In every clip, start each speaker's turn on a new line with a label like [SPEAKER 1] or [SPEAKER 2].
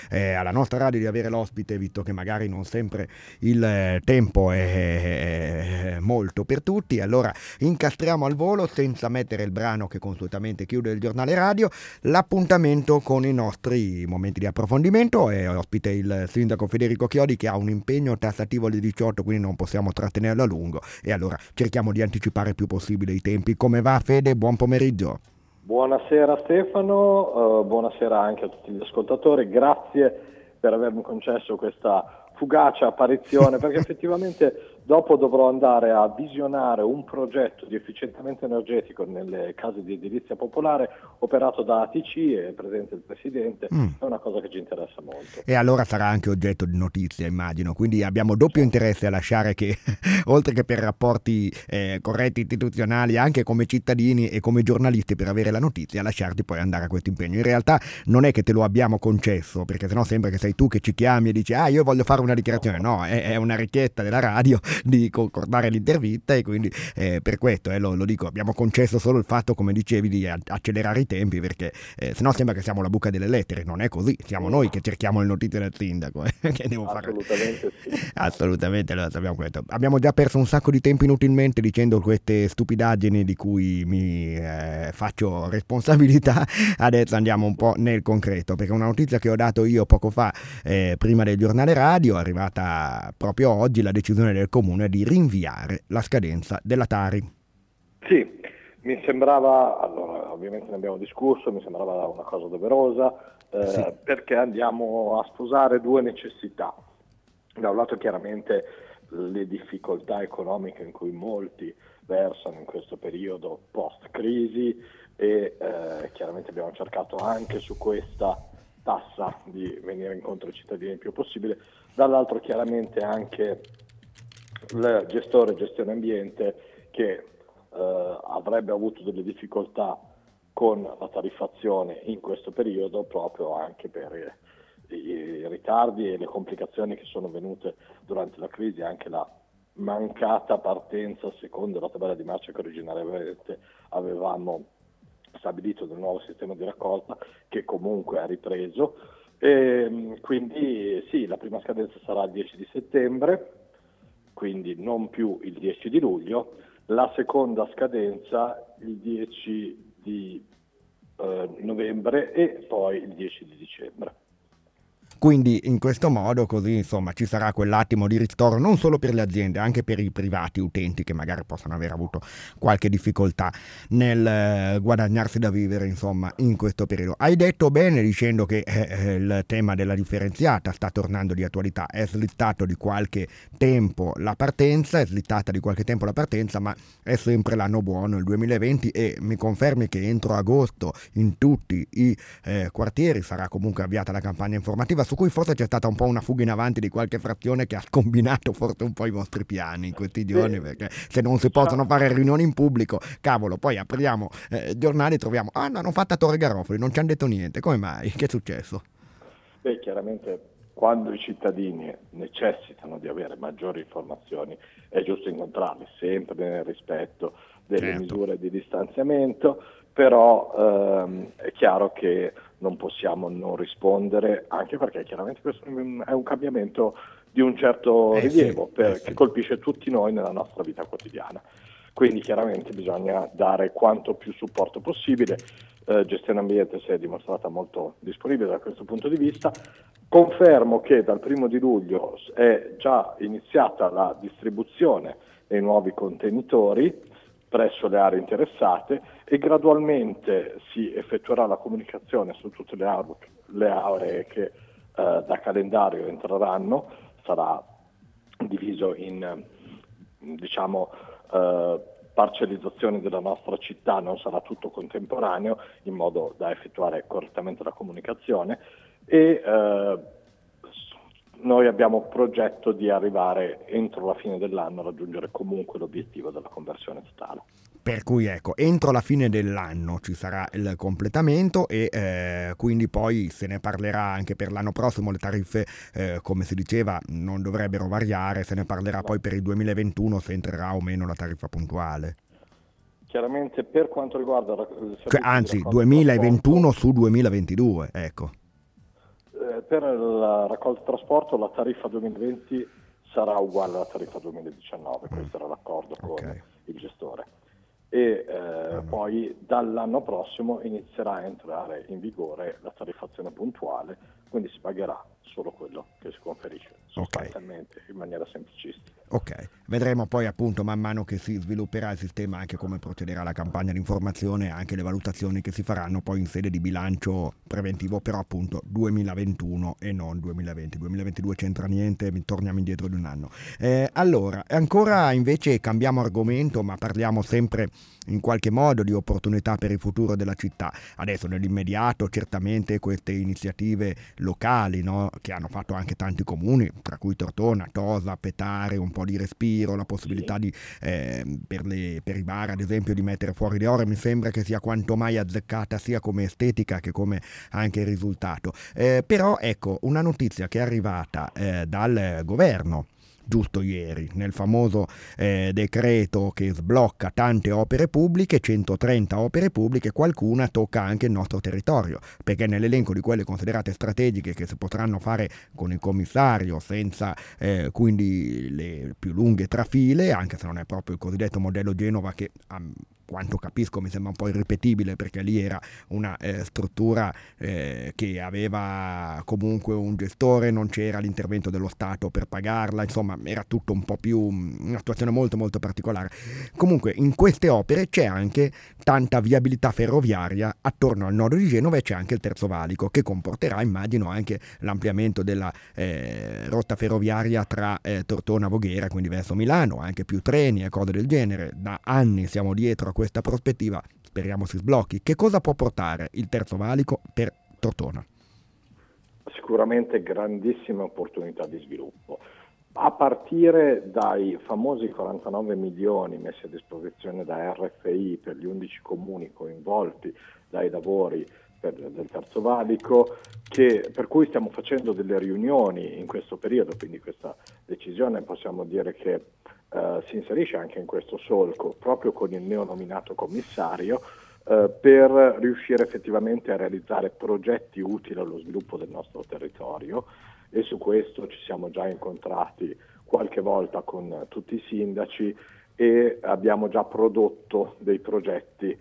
[SPEAKER 1] alla nostra radio di avere l'ospite, visto che magari non sempre il tempo è molto per tutti. Allora incastriamo al volo, senza mettere il brano che consuetamente chiude il giornale radio, l'appuntamento con i nostri momenti di approfondimento. È ospite il sindaco Federico Chiodi, che ha un impegno tassativo alle 18, quindi non possiamo trattenerlo a lungo, e allora cerchiamo di anticipare il più possibile i tempi. Come va, Fede? Buon pomeriggio.
[SPEAKER 2] Buonasera Stefano, buonasera anche a tutti gli ascoltatori, grazie per avermi concesso questa fugace apparizione, perché effettivamente dopo dovrò andare a visionare un progetto di efficientamento energetico nelle case di edilizia popolare operato da ATC e presente il Presidente, è una cosa che ci interessa molto.
[SPEAKER 1] E allora sarà anche oggetto di notizie, immagino, quindi abbiamo doppio interesse a lasciare che, oltre che per rapporti corretti istituzionali, anche come cittadini e come giornalisti, per avere la notizia, a lasciarti poi andare a questo impegno. In realtà non è che te lo abbiamo concesso, perché sennò sembra che sei tu che ci chiami e dici io voglio fare una dichiarazione. No, è una richiesta della radio di concordare l'intervista, e quindi per questo lo dico, abbiamo concesso solo il fatto, come dicevi, di accelerare i tempi, perché sennò sembra che siamo la buca delle lettere. Non è così, siamo noi che cerchiamo le notizie del sindaco, che devo fare.
[SPEAKER 2] Assolutamente sì.
[SPEAKER 1] Assolutamente, lo sappiamo questo. Abbiamo già perso un sacco di tempo inutilmente dicendo queste stupidaggini di cui mi faccio responsabilità. Adesso andiamo un po' nel concreto, perché una notizia che ho dato io poco fa, prima del giornale radio, è arrivata proprio oggi, la decisione del comune di rinviare la scadenza della Tari.
[SPEAKER 2] Sì, mi sembrava, allora ovviamente ne abbiamo discusso, mi sembrava una cosa doverosa,
[SPEAKER 1] Sì.
[SPEAKER 2] perché andiamo a sposare due necessità. Da un lato chiaramente le difficoltà economiche in cui molti versano in questo periodo post-crisi, e chiaramente abbiamo cercato anche su questa tassa di venire incontro ai cittadini il più possibile. Dall'altro chiaramente anche il gestione ambiente, che avrebbe avuto delle difficoltà con la tariffazione in questo periodo, proprio anche per i ritardi e le complicazioni che sono venute durante la crisi, anche la mancata partenza secondo la tabella di marcia che originariamente avevamo stabilito del nuovo sistema di raccolta, che comunque ha ripreso. E quindi sì, la prima scadenza sarà il 10 di settembre, quindi non più il 10 di luglio, la seconda scadenza il 10 di novembre e poi il 10 di dicembre.
[SPEAKER 1] Quindi in questo modo, così insomma, ci sarà quell'attimo di ristoro non solo per le aziende, anche per i privati utenti che magari possono aver avuto qualche difficoltà nel guadagnarsi da vivere, insomma, in questo periodo. Hai detto bene dicendo che il tema della differenziata sta tornando di attualità. È slittato di qualche tempo la partenza, è slittata di qualche tempo la partenza, ma è sempre l'anno buono, il 2020, e mi confermi che entro agosto in tutti i quartieri sarà comunque avviata la campagna informativa, su cui forse c'è stata un po' una fuga in avanti di qualche frazione che ha scombinato forse un po' i vostri piani in questi giorni, perché se non si possono fare riunioni in pubblico, cavolo, poi apriamo giornali e troviamo, no, hanno fatto a Torre Garofoli, non ci hanno detto niente, come mai? Che è successo?
[SPEAKER 2] Beh, chiaramente quando i cittadini necessitano di avere maggiori informazioni è giusto incontrarli, sempre nel rispetto delle misure di distanziamento, però è chiaro che non possiamo non rispondere, anche perché chiaramente questo è un cambiamento di un certo rilievo, che colpisce tutti noi nella nostra vita quotidiana. Quindi chiaramente bisogna dare quanto più supporto possibile. Gestione Ambiente si è dimostrata molto disponibile da questo punto di vista. Confermo che dal 1° di luglio è già iniziata la distribuzione dei nuovi contenitori presso le aree interessate, e gradualmente si effettuerà la comunicazione su tutte le aree che da calendario entreranno. Sarà diviso in parcellizzazione della nostra città, non sarà tutto contemporaneo, in modo da effettuare correttamente la comunicazione, e noi abbiamo progetto di arrivare entro la fine dell'anno a raggiungere comunque l'obiettivo della conversione totale.
[SPEAKER 1] Per cui ecco, entro la fine dell'anno ci sarà il completamento, e quindi poi se ne parlerà anche per l'anno prossimo. Le tariffe, come si diceva, non dovrebbero variare, se ne parlerà poi per il 2021 se entrerà o meno la tariffa puntuale.
[SPEAKER 2] Chiaramente per quanto riguarda il
[SPEAKER 1] Cioè, anzi, 2021 su 2022, ecco.
[SPEAKER 2] per la raccolta e trasporto la tariffa 2020 sarà uguale alla tariffa 2019, questo era l'accordo con il gestore. E poi dall'anno prossimo inizierà a entrare in vigore la tariffazione puntuale, quindi si pagherà solo quello che si conferisce, sostanzialmente in maniera semplicistica.
[SPEAKER 1] Ok, vedremo poi appunto man mano che si svilupperà il sistema anche come procederà la campagna di informazione e anche le valutazioni che si faranno poi in sede di bilancio preventivo, però appunto 2021 e non 2020. 2022 c'entra niente, torniamo indietro di un anno. Allora, ancora invece cambiamo argomento, ma parliamo sempre in qualche modo di opportunità per il futuro della città. Adesso nell'immediato certamente queste iniziative locali, no, che hanno fatto anche tanti comuni, tra cui Tortona, Tosa, Petare, un po' di respiro, la possibilità di per i bar ad esempio di mettere fuori le ore, mi sembra che sia quanto mai azzeccata sia come estetica che come anche risultato. Però ecco, una notizia che è arrivata dal governo giusto ieri, nel famoso decreto che sblocca tante opere pubbliche, 130 opere pubbliche, qualcuna tocca anche il nostro territorio, perché nell'elenco di quelle considerate strategiche che si potranno fare con il commissario senza quindi le più lunghe trafile, anche se non è proprio il cosiddetto modello Genova che quanto capisco mi sembra un po' irripetibile, perché lì era una struttura che aveva comunque un gestore, non c'era l'intervento dello Stato per pagarla, insomma era tutto un po' più una situazione molto molto particolare. Comunque in queste opere c'è anche tanta viabilità ferroviaria attorno al nodo di Genova, e c'è anche il Terzo Valico che comporterà, immagino, anche l'ampliamento della rotta ferroviaria tra Tortona e Voghera, quindi verso Milano, anche più treni e cose del genere. Da anni siamo dietro a questa prospettiva, speriamo si sblocchi. Che cosa può portare il Terzo Valico per Tortona?
[SPEAKER 2] Sicuramente grandissime opportunità di sviluppo, a partire dai famosi 49 milioni messi a disposizione da RFI per gli 11 comuni coinvolti dai lavori del Terzo Valico, per cui stiamo facendo delle riunioni in questo periodo, quindi questa decisione possiamo dire che si inserisce anche in questo solco, proprio con il neonominato commissario, per riuscire effettivamente a realizzare progetti utili allo sviluppo del nostro territorio, e su questo ci siamo già incontrati qualche volta con tutti i sindaci e abbiamo già prodotto dei progetti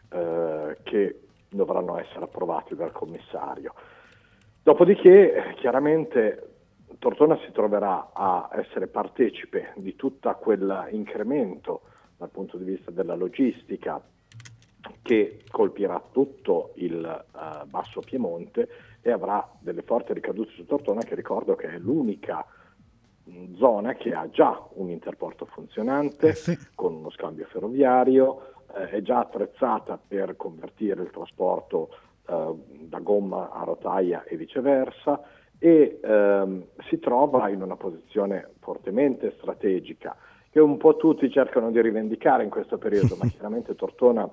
[SPEAKER 2] che dovranno essere approvati dal commissario. Dopodiché chiaramente Tortona si troverà a essere partecipe di tutto quell'incremento dal punto di vista della logistica che colpirà tutto il Basso Piemonte e avrà delle forti ricadute su Tortona, che ricordo che è l'unica zona che ha già un interporto funzionante, con uno scambio ferroviario, è già attrezzata per convertire il trasporto da gomma a rotaia e viceversa, e si trova in una posizione fortemente strategica che un po' tutti cercano di rivendicare in questo periodo, ma chiaramente Tortona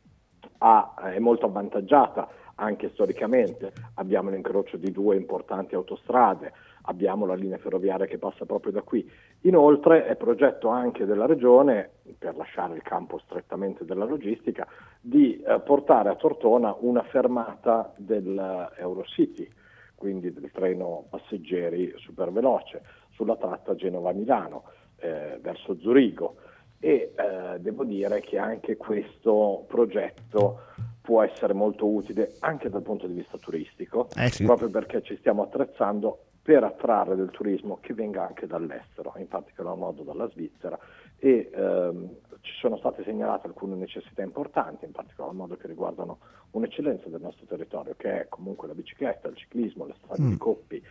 [SPEAKER 2] è molto avvantaggiata anche storicamente. Abbiamo l'incrocio di due importanti autostrade, abbiamo la linea ferroviaria che passa proprio da qui. Inoltre è progetto anche della Regione, per lasciare il campo strettamente della logistica, di portare a Tortona una fermata dell'Eurocity, quindi del treno passeggeri superveloce, sulla tratta Genova-Milano verso Zurigo. E devo dire che anche questo progetto può essere molto utile anche dal punto di vista turistico, proprio perché ci stiamo attrezzando per attrarre del turismo che venga anche dall'estero, in particolar modo dalla Svizzera, e ci sono state segnalate alcune necessità importanti, in particolar modo che riguardano un'eccellenza del nostro territorio, che è comunque la bicicletta, il ciclismo, le strade di Coppi.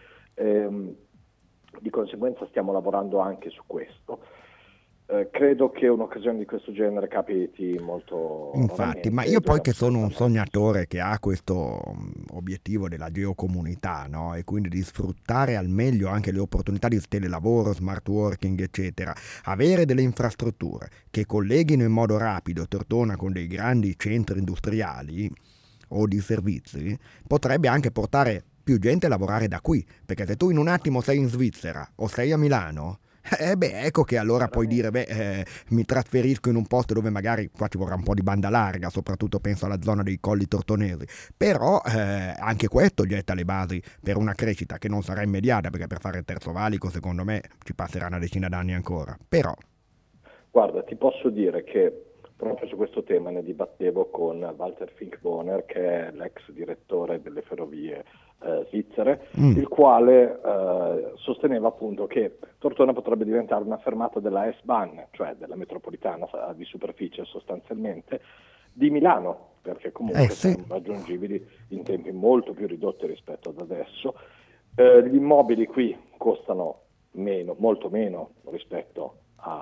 [SPEAKER 2] Di conseguenza stiamo lavorando anche su questo. Credo che un'occasione di questo genere capiti molto
[SPEAKER 1] infatti, ma io poi che sono un sognatore che ha questo obiettivo della geocomunità, no? E quindi di sfruttare al meglio anche le opportunità di telelavoro, smart working eccetera, avere delle infrastrutture che colleghino in modo rapido Tortona con dei grandi centri industriali o di servizi, potrebbe anche portare più gente a lavorare da qui, perché se tu in un attimo sei in Svizzera o sei a Milano, Ecco che allora puoi dire,
[SPEAKER 2] Chiaramente.
[SPEAKER 1] mi trasferisco in un posto dove magari qua ci vorrà un po' di banda larga, soprattutto penso alla zona dei Colli Tortonesi, però anche questo getta le basi per una crescita che non sarà immediata, perché per fare il terzo valico secondo me ci passerà una decina d'anni ancora, però
[SPEAKER 2] Guarda, ti posso dire che proprio su questo tema ne dibattevo con Walter Finkboner, che è l'ex direttore delle ferrovie svizzere,
[SPEAKER 1] mm,
[SPEAKER 2] il quale sosteneva appunto che Tortona potrebbe diventare una fermata della S-Bahn, cioè della metropolitana di superficie sostanzialmente, di Milano, perché comunque
[SPEAKER 1] sì,
[SPEAKER 2] saremmo raggiungibili in tempi molto più ridotti rispetto ad adesso. Gli immobili qui costano meno, molto meno rispetto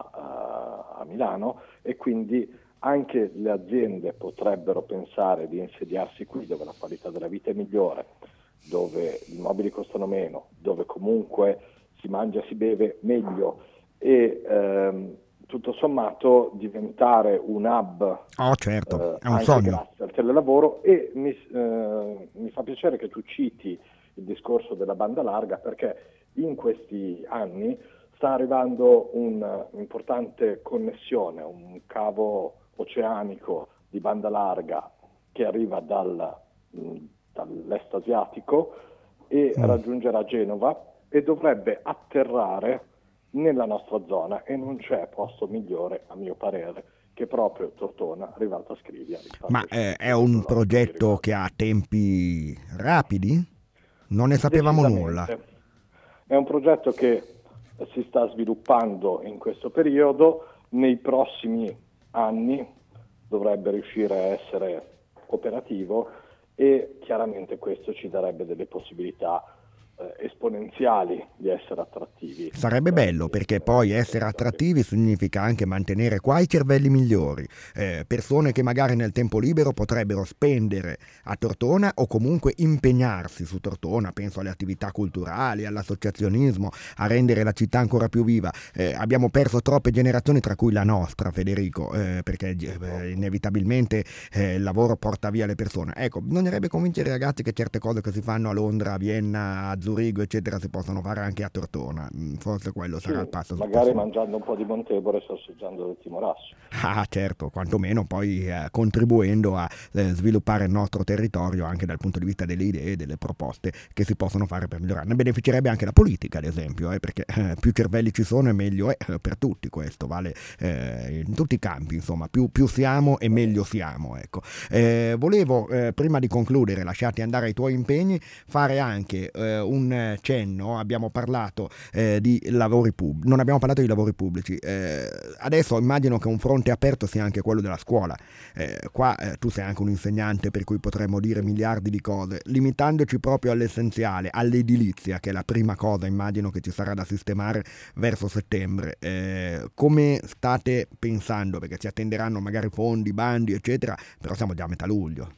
[SPEAKER 2] a Milano e quindi anche le aziende potrebbero pensare di insediarsi qui dove la qualità della vita è migliore, dove gli immobili costano meno, dove comunque si mangia e si beve meglio e tutto sommato diventare un hub
[SPEAKER 1] oh certo, è un
[SPEAKER 2] anche
[SPEAKER 1] sogno.
[SPEAKER 2] grazie al telelavoro e mi fa piacere che tu citi il discorso della banda larga perché in questi anni sta arrivando un'importante connessione, un cavo oceanico di banda larga che arriva dall'est asiatico e
[SPEAKER 1] Mm.
[SPEAKER 2] raggiungerà Genova e dovrebbe atterrare nella nostra zona e non c'è posto migliore, a mio parere, che proprio Tortona, Rivalta Scrivia,
[SPEAKER 1] Ma
[SPEAKER 2] Rivalta Scicli,
[SPEAKER 1] è
[SPEAKER 2] subito
[SPEAKER 1] un
[SPEAKER 2] dopo poi
[SPEAKER 1] progetto che
[SPEAKER 2] Rivalta.
[SPEAKER 1] ha tempi rapidi? Non ne sapevamo nulla.
[SPEAKER 2] Decisamente. È un progetto che si sta sviluppando in questo periodo, nei prossimi anni dovrebbe riuscire a essere operativo e chiaramente questo ci darebbe delle possibilità esponenziali di essere attrattivi
[SPEAKER 1] Sarebbe
[SPEAKER 2] per
[SPEAKER 1] bello
[SPEAKER 2] gli
[SPEAKER 1] perché poi essere
[SPEAKER 2] imprenditori.
[SPEAKER 1] attrattivi significa anche mantenere qua i cervelli migliori, persone che magari nel tempo libero potrebbero spendere a Tortona o comunque impegnarsi su Tortona, penso alle attività culturali, all'associazionismo, a rendere la città ancora più viva. Abbiamo perso troppe generazioni, tra cui la nostra, Federico, perché
[SPEAKER 2] Purtroppo.
[SPEAKER 1] inevitabilmente il lavoro porta via le persone. Ecco, bisognerebbe convincere i ragazzi che certe cose che si fanno a Londra, a Vienna, a Zurigo, eccetera, si possono fare anche a Tortona. Forse quello sarà il
[SPEAKER 2] Sì,
[SPEAKER 1] passo
[SPEAKER 2] magari
[SPEAKER 1] successivo.
[SPEAKER 2] mangiando un po' di Montebore e sorseggiando del Timorasso.
[SPEAKER 1] Ah, certo, quantomeno poi contribuendo a sviluppare il nostro territorio anche dal punto di vista delle idee e delle proposte che si possono fare per migliorare. Ne beneficerebbe anche la politica, ad esempio, perché più cervelli ci sono e meglio è per tutti questo, vale in tutti i campi, insomma, più siamo e meglio
[SPEAKER 2] Esattamente.
[SPEAKER 1] siamo. Ecco. Volevo, prima di concludere, lasciarti andare ai tuoi impegni, fare anche un cenno, abbiamo parlato di lavori pubblici, non abbiamo parlato di lavori pubblici, adesso immagino che un fronte aperto sia anche quello della scuola, qua tu sei anche un insegnante per cui potremmo dire
[SPEAKER 2] Sì.
[SPEAKER 1] miliardi di cose, limitandoci proprio all'essenziale, all'edilizia che è la prima cosa immagino che ci sarà da sistemare verso settembre, come state pensando, perché ci attenderanno magari fondi, bandi eccetera, però siamo già a metà luglio.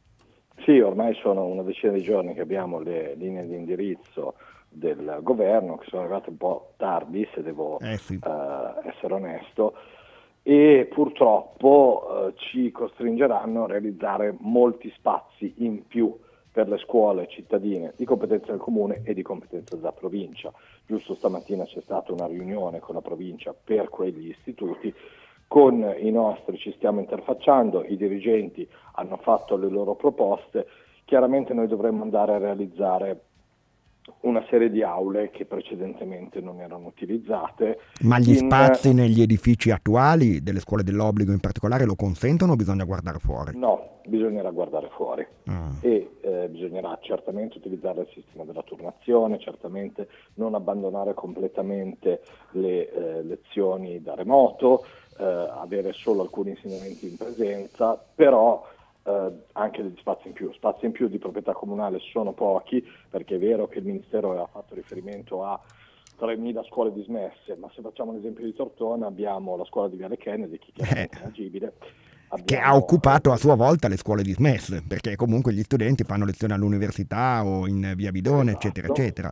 [SPEAKER 2] Sì, ormai sono una decina di giorni che abbiamo le linee di indirizzo del governo, che sono arrivate un po' tardi, se devo
[SPEAKER 1] Sì.
[SPEAKER 2] essere onesto, e purtroppo ci costringeranno a realizzare molti spazi in più per le scuole cittadine di competenza del comune e di competenza della provincia. Giusto stamattina c'è stata una riunione con la provincia per quegli istituti, con i nostri ci stiamo interfacciando, i dirigenti hanno fatto le loro proposte, chiaramente noi dovremmo andare a realizzare una serie di aule che precedentemente non erano utilizzate
[SPEAKER 1] Ma gli
[SPEAKER 2] in
[SPEAKER 1] spazi negli edifici attuali, delle scuole dell'obbligo in particolare, lo consentono o bisogna guardare fuori?
[SPEAKER 2] No, bisognerà guardare fuori
[SPEAKER 1] Ah.
[SPEAKER 2] e bisognerà certamente utilizzare il sistema della turnazione, certamente non abbandonare completamente le lezioni da remoto, avere solo alcuni insegnamenti in presenza, però anche degli spazi in più. Spazi in più di proprietà comunale sono pochi, perché è vero che il Ministero aveva fatto riferimento a 3.000 scuole dismesse, ma se facciamo l'esempio di Tortona abbiamo la scuola di Viale Kennedy, che
[SPEAKER 1] Eh,
[SPEAKER 2] chiaramente è inagibile,
[SPEAKER 1] che ha
[SPEAKER 2] abbiamo
[SPEAKER 1] occupato a sua volta le scuole dismesse, perché comunque gli studenti fanno lezioni all'università o in via Bidone, eccetera,
[SPEAKER 2] esatto,
[SPEAKER 1] eccetera.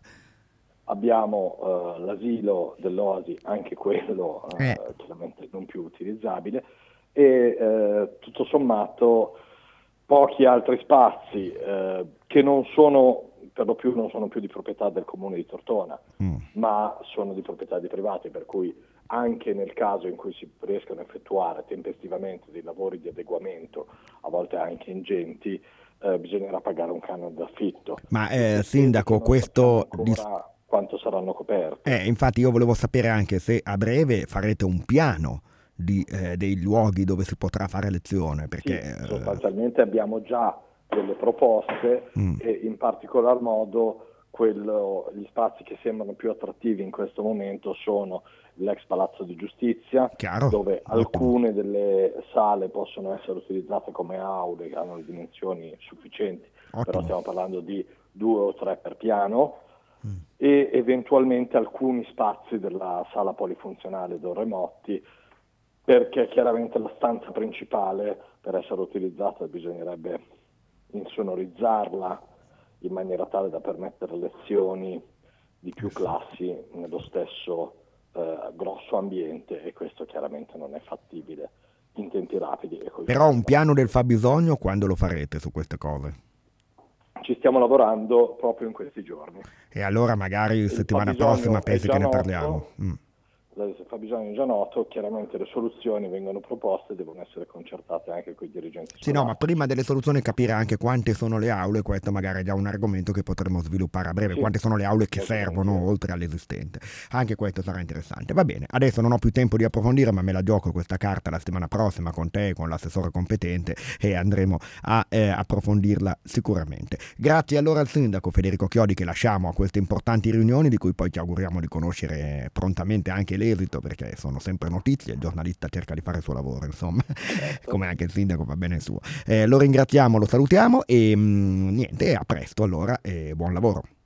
[SPEAKER 2] abbiamo l'asilo dell'Oasi, anche
[SPEAKER 1] Eh,
[SPEAKER 2] quello chiaramente non più utilizzabile, e tutto sommato pochi altri spazi che non sono per lo più non sono più di proprietà del comune di Tortona, ma sono di proprietà di privati, per cui anche nel caso in cui si riescano a effettuare tempestivamente dei lavori di adeguamento, a volte anche ingenti, bisognerà pagare un canone d'affitto.
[SPEAKER 1] Ma
[SPEAKER 2] Queste spese
[SPEAKER 1] sindaco,
[SPEAKER 2] che non
[SPEAKER 1] questo...
[SPEAKER 2] sappiamo ancora quanto saranno coperte.
[SPEAKER 1] infatti io volevo sapere anche se a breve farete un piano dei luoghi dove si potrà fare lezione, perché...
[SPEAKER 2] Sì, sostanzialmente abbiamo già delle proposte e in particolar modo gli spazi che sembrano più attrattivi in questo momento sono l'ex Palazzo di Giustizia,
[SPEAKER 1] Chiaro,
[SPEAKER 2] dove
[SPEAKER 1] ottimo.
[SPEAKER 2] alcune delle sale possono essere utilizzate come aule che hanno le dimensioni sufficienti,
[SPEAKER 1] Ottimo.
[SPEAKER 2] però stiamo parlando di 2 o 3 per piano, e eventualmente alcuni spazi della sala polifunzionale Don Remotti, perché chiaramente la stanza principale, per essere utilizzata, bisognerebbe insonorizzarla in maniera tale da permettere lezioni di più classi nello stesso grosso ambiente, e questo chiaramente non è fattibile in tempi rapidi.
[SPEAKER 1] Però un piano del fabbisogno quando lo farete su queste cose?
[SPEAKER 2] Ci stiamo lavorando proprio in questi giorni.
[SPEAKER 1] E allora magari settimana prossima pensi che ne parliamo.
[SPEAKER 2] Il fabbisogno è già noto, chiaramente le soluzioni vengono proposte e devono essere concertate anche con i dirigenti.
[SPEAKER 1] Sì, no, ma prima delle soluzioni capire anche quante sono le aule, questo magari è già un argomento che potremo sviluppare a breve,
[SPEAKER 2] Sì,
[SPEAKER 1] quante sono le aule che servono oltre all'esistente. Anche questo sarà interessante. Va bene, adesso non ho più tempo di approfondire, ma me la gioco questa carta la settimana prossima con te, con l'assessore competente, e andremo a approfondirla sicuramente. Grazie allora al sindaco Federico Chiodi, che lasciamo a queste importanti riunioni, di cui poi ci auguriamo di conoscere prontamente anche l'esito, perché sono sempre notizie, il giornalista cerca di fare il suo lavoro, insomma, come anche il sindaco va bene il suo. Lo ringraziamo, lo salutiamo e niente, a presto allora e buon lavoro.